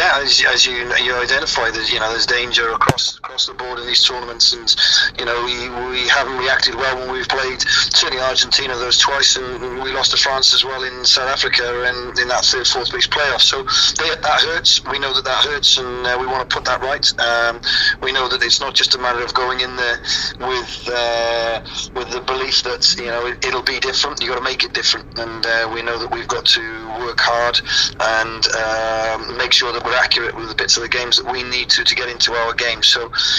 Yeah, as you identify, there's danger across the board in these tournaments, and we haven't reacted well when we've played. Certainly Argentina, those twice, and we lost to France as well in South Africa, and in that third, fourth place playoff. So that hurts. We know that hurts, and we want to put that right. We know that it's not just a matter of going in there with the belief that it'll be different. You got to make it different, and we know that we've got to work hard and make sure that we're accurate with the bits of the games that we need to get into our game. So